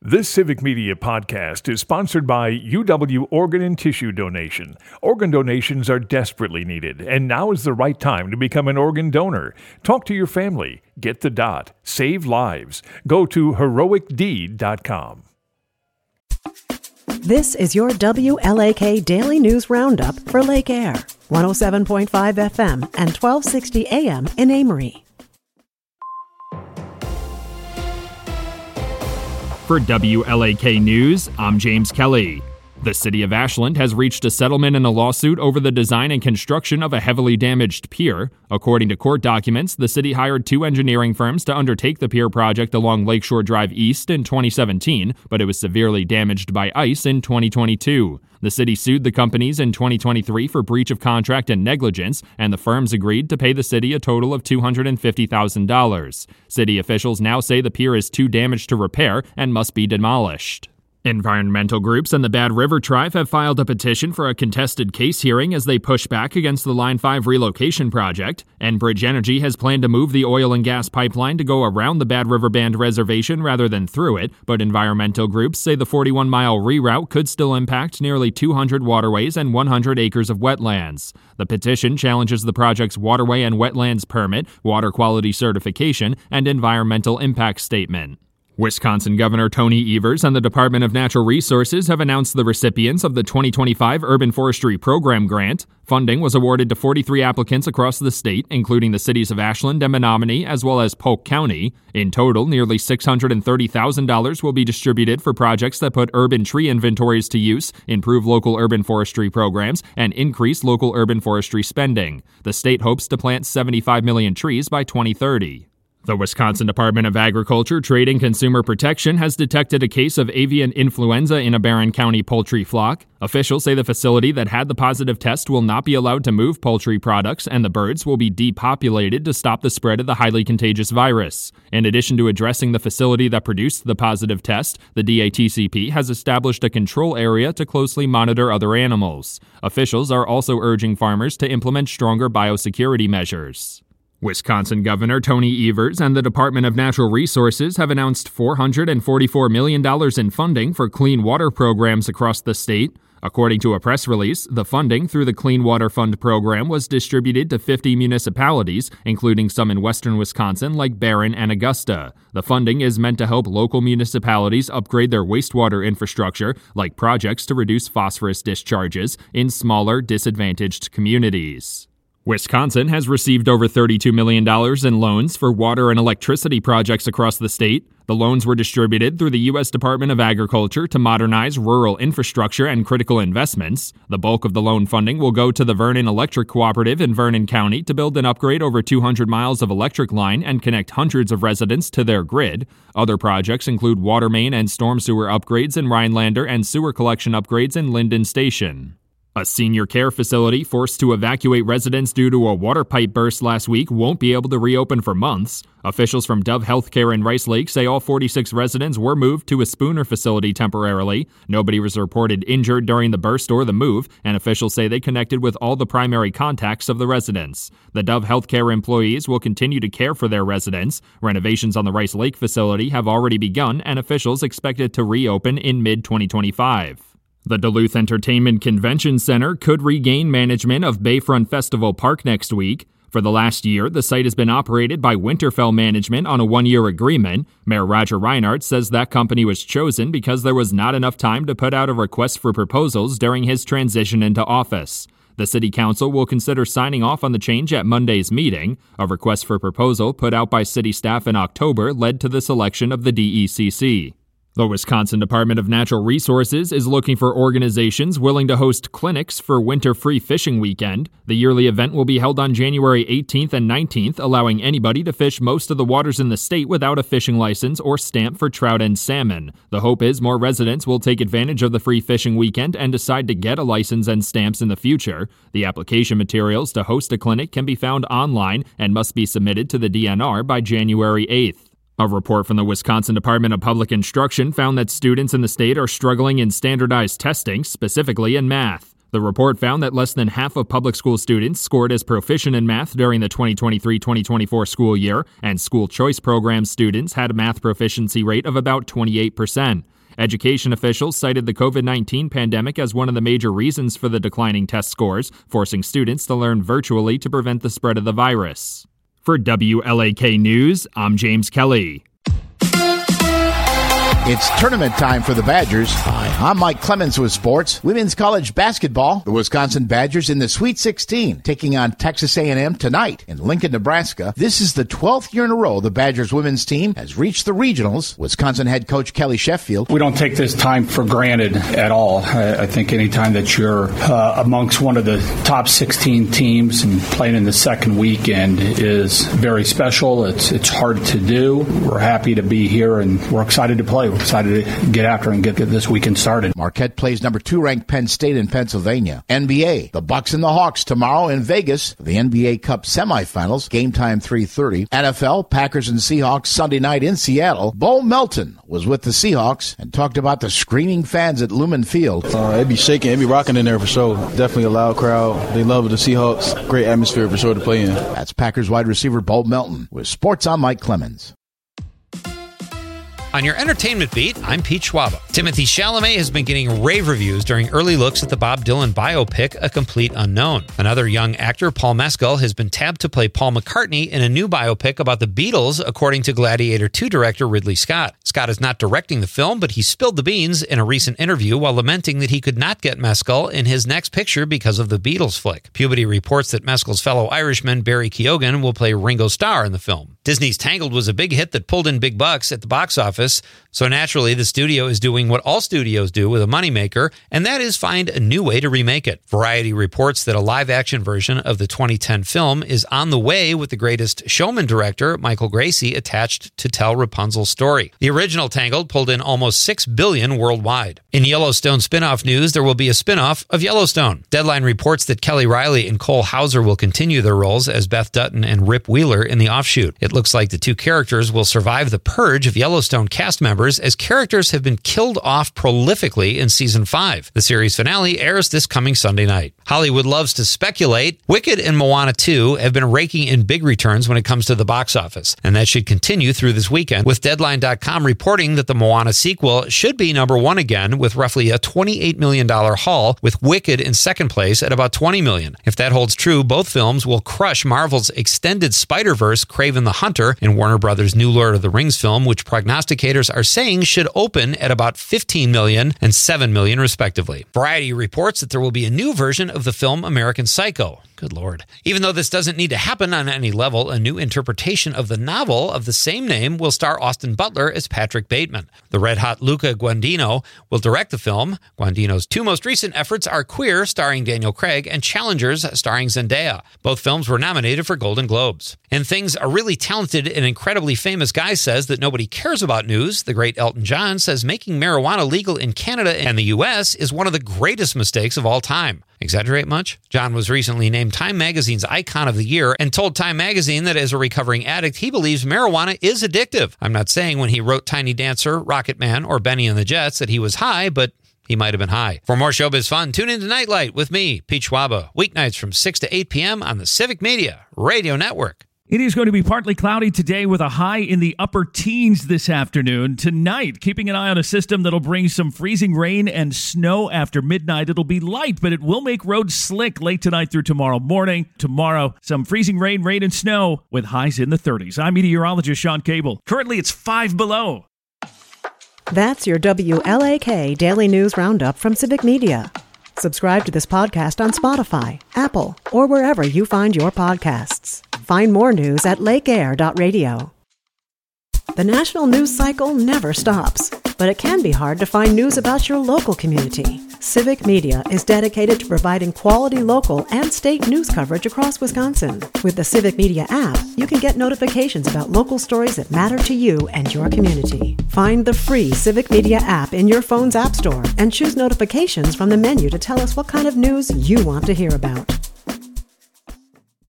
This Civic Media podcast is sponsored by UW Organ and Tissue Donation. Organ donations are desperately needed, and now is the right time to become an organ donor. Talk to your family. Get the dot. Save lives. Go to heroicdeed.com. This is your WLAK Daily News Roundup for Lake Air, 107.5 FM and 1260 AM in Amory. For WLAK News, I'm James Kelly. The city of Ashland has reached a settlement in a lawsuit over the design and construction of a heavily damaged pier. According to court documents, the city hired two engineering firms to undertake the pier project along Lakeshore Drive East in 2017, but it was severely damaged by ice in 2022. The city sued the companies in 2023 for breach of contract and negligence, and the firms agreed to pay the city a total of $250,000. City officials now say the pier is too damaged to repair and must be demolished. Environmental groups and the Bad River Tribe have filed a petition for a contested case hearing as they push back against the Line 5 relocation project. Enbridge Energy has planned to move the oil and gas pipeline to go around the Bad River Band reservation rather than through it, but environmental groups say the 41-mile reroute could still impact nearly 200 waterways and 100 acres of wetlands. The petition challenges the project's waterway and wetlands permit, water quality certification, and environmental impact statement. Wisconsin Governor Tony Evers and the Department of Natural Resources have announced the recipients of the 2025 Urban Forestry Program grant. Funding was awarded to 43 applicants across the state, including the cities of Ashland and Menominee, as well as Polk County. In total, nearly $630,000 will be distributed for projects that put urban tree inventories to use, improve local urban forestry programs, and increase local urban forestry spending. The state hopes to plant 75 million trees by 2030. The Wisconsin Department of Agriculture, Trade, and Consumer Protection has detected a case of avian influenza in a Barron County poultry flock. Officials say the facility that had the positive test will not be allowed to move poultry products, and the birds will be depopulated to stop the spread of the highly contagious virus. In addition to addressing the facility that produced the positive test, the DATCP has established a control area to closely monitor other animals. Officials are also urging farmers to implement stronger biosecurity measures. Wisconsin Governor Tony Evers and the Department of Natural Resources have announced $444 million in funding for clean water programs across the state. According to a press release, the funding through the Clean Water Fund program was distributed to 50 municipalities, including some in western Wisconsin like Barron and Augusta. The funding is meant to help local municipalities upgrade their wastewater infrastructure, like projects to reduce phosphorus discharges in smaller, disadvantaged communities. Wisconsin has received over $32 million in loans for water and electricity projects across the state. The loans were distributed through the U.S. Department of Agriculture to modernize rural infrastructure and critical investments. The bulk of the loan funding will go to the Vernon Electric Cooperative in Vernon County to build and upgrade over 200 miles of electric line and connect hundreds of residents to their grid. Other projects include water main and storm sewer upgrades in Rhinelander and sewer collection upgrades in Linden Station. A senior care facility forced to evacuate residents due to a water pipe burst last week won't be able to reopen for months. Officials from Dove Healthcare in Rice Lake say all 46 residents were moved to a Spooner facility temporarily. Nobody was reported injured during the burst or the move, and officials say they connected with all the primary contacts of the residents. The Dove Healthcare employees will continue to care for their residents. Renovations on the Rice Lake facility have already begun, and officials expect it to reopen in mid-2025. The Duluth Entertainment Convention Center could regain management of Bayfront Festival Park next week. For the last year, the site has been operated by Winterfell Management on a one-year agreement. Mayor Roger Reinhardt says that company was chosen because there was not enough time to put out a request for proposals during his transition into office. The City Council will consider signing off on the change at Monday's meeting. A request for proposal put out by city staff in October led to the selection of the DECC. The Wisconsin Department of Natural Resources is looking for organizations willing to host clinics for Winter Free Fishing Weekend. The yearly event will be held on January 18th and 19th, allowing anybody to fish most of the waters in the state without a fishing license or stamp for trout and salmon. The hope is more residents will take advantage of the free fishing weekend and decide to get a license and stamps in the future. The application materials to host a clinic can be found online and must be submitted to the DNR by January 8th. A report from the Wisconsin Department of Public Instruction found that students in the state are struggling in standardized testing, specifically in math. The report found that less than half of public school students scored as proficient in math during the 2023-2024 school year, and school choice program students had a math proficiency rate of about 28%. Education officials cited the COVID-19 pandemic as one of the major reasons for the declining test scores, forcing students to learn virtually to prevent the spread of the virus. For WLAK News, I'm James Kelly. It's tournament time for the Badgers. Hi, I'm Mike Clemens with sports. Women's college basketball. The Wisconsin Badgers in the Sweet 16, taking on Texas A&M tonight in Lincoln, Nebraska. This is the 12th year in a row the Badgers women's team has reached the regionals. Wisconsin head coach Kelly Sheffield. We don't take this time for granted at all. I think any time that you're amongst one of the top 16 teams and playing in the second weekend is very special. It's hard to do. We're happy to be here and we're excited to play. We're excited to get after and get this weekend started. Marquette plays number 2 ranked Penn State in Pennsylvania. NBA, the Bucks and the Hawks tomorrow in Vegas for the NBA Cup semifinals. Game time 3:30. NFL, Packers and Seahawks Sunday night in Seattle. Bo Melton was with the Seahawks and talked about the screaming fans at Lumen Field. It'd be shaking, it'd be rocking in there for sure. Definitely a loud crowd. They love the Seahawks. Great atmosphere for sure to play in. That's Packers wide receiver Bo Melton. With sports, I'm Mike Clemens. On your entertainment beat, I'm Pete Schwaba. Timothée Chalamet has been getting rave reviews during early looks at the Bob Dylan biopic, A Complete Unknown. Another young actor, Paul Mescal, has been tabbed to play Paul McCartney in a new biopic about the Beatles, according to Gladiator II director Ridley Scott. Scott is not directing the film, but he spilled the beans in a recent interview while lamenting that he could not get Mescal in his next picture because of the Beatles flick. Puberty reports that Mescal's fellow Irishman, Barry Keoghan, will play Ringo Starr in the film. Disney's Tangled was a big hit that pulled in big bucks at the box office, so naturally the studio is doing what all studios do with a moneymaker, and that is find a new way to remake it. Variety reports that a live-action version of the 2010 film is on the way with the Greatest Showman director, Michael Gracie, attached to tell Rapunzel's story. The original Tangled pulled in almost $6 billion worldwide. In Yellowstone spin-off news, there will be a spin-off of Yellowstone. Deadline reports that Kelly Riley and Cole Hauser will continue their roles as Beth Dutton and Rip Wheeler in the offshoot. It looks like the two characters will survive the purge of Yellowstone cast members as characters have been killed off prolifically in season 5. The series finale airs this coming Sunday night. Hollywood loves to speculate. Wicked and Moana 2 have been raking in big returns when it comes to the box office, and that should continue through this weekend, with Deadline.com reporting that the Moana sequel should be number 1 again with roughly a $28 million haul, with Wicked in second place at about $20 million. If that holds true, both films will crush Marvel's extended Spider-Verse Kraven the Hunter and Warner Brothers' new Lord of the Rings film, which prognosticators are saying should open at about $15 million and $7 million respectively. Variety reports that there will be a new version of the film American Psycho. Good Lord. Even though this doesn't need to happen on any level, a new interpretation of the novel of the same name will star Austin Butler as Patrick Bateman. The red-hot Luca Guadagnino will direct the film. Guadagnino's 2 most recent efforts are Queer, starring Daniel Craig, and Challengers, starring Zendaya. Both films were nominated for Golden Globes. And things a really talented and incredibly famous guy says that nobody cares about news. The great Elton John says making marijuana legal in Canada and the U.S. is one of the greatest mistakes of all time. Exaggerate much? John was recently named Time Magazine's Icon of the Year and told Time Magazine that as a recovering addict, he believes marijuana is addictive. I'm not saying when he wrote Tiny Dancer, Rocket Man, or Benny and the Jets that he was high, but he might have been high. For more showbiz fun, tune in to Nightlight with me, Pete Schwaba, weeknights from 6 to 8 p.m. on the Civic Media Radio Network. It is going to be partly cloudy today with a high in the upper teens this afternoon. Tonight, keeping an eye on a system that'll bring some freezing rain and snow after midnight. It'll be light, but it will make roads slick late tonight through tomorrow morning. Tomorrow, some freezing rain, and snow with highs in the 30s. I'm meteorologist Sean Cable. Currently, it's 5 below. That's your WLAK Daily News Roundup from Civic Media. Subscribe to this podcast on Spotify, Apple, or wherever you find your podcasts. Find more news at lakeair.radio. The national news cycle never stops, but it can be hard to find news about your local community. Civic Media is dedicated to providing quality local and state news coverage across Wisconsin. With the Civic Media app, you can get notifications about local stories that matter to you and your community. Find the free Civic Media app in your phone's app store and choose notifications from the menu to tell us what kind of news you want to hear about.